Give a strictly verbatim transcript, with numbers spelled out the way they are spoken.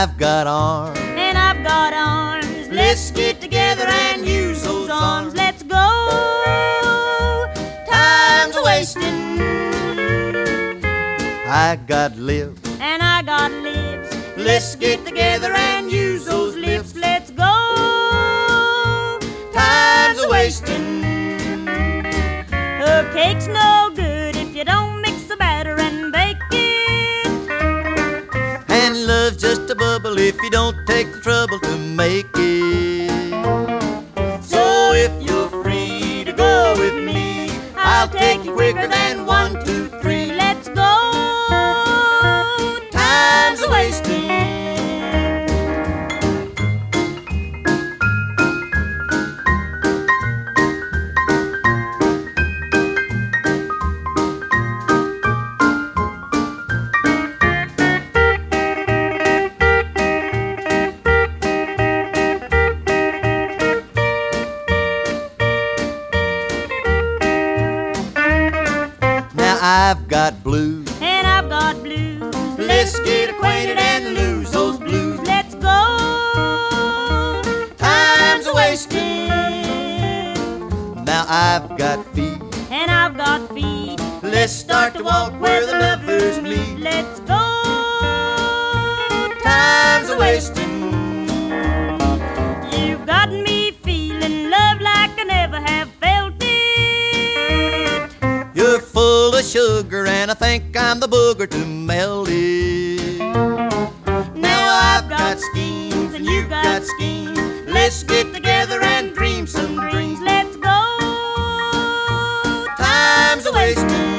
I've got arms, and I've got arms. let's get together and use those arms. Let's go. Time's a-wasting. I got lips, And I got lips. let's get together and use those lips. Let's go. Time's a-wasting. A cake's no good if you don't mix the batter and bake it. And love's just a bubble if you don't take the trouble to make it. So if you're free to go with me, I'll take you quicker than one, two, three. Let's go. Time's a-wasting. Now I've got blues, And I've got blues. let's get acquainted and lose those blues. Let's go. Time's a-wasting. Now I've got feet, And I've got feet. let's start to walk where the lovers meet. Let's go. Time's a-wasting. You've got me feeling love like I never have felt it. You're full of sugar and I think I'm the booger to melt it. Now I've got schemes and you've got schemes. Let's get together and dream some dreams. Let's go. Time's a-wasting.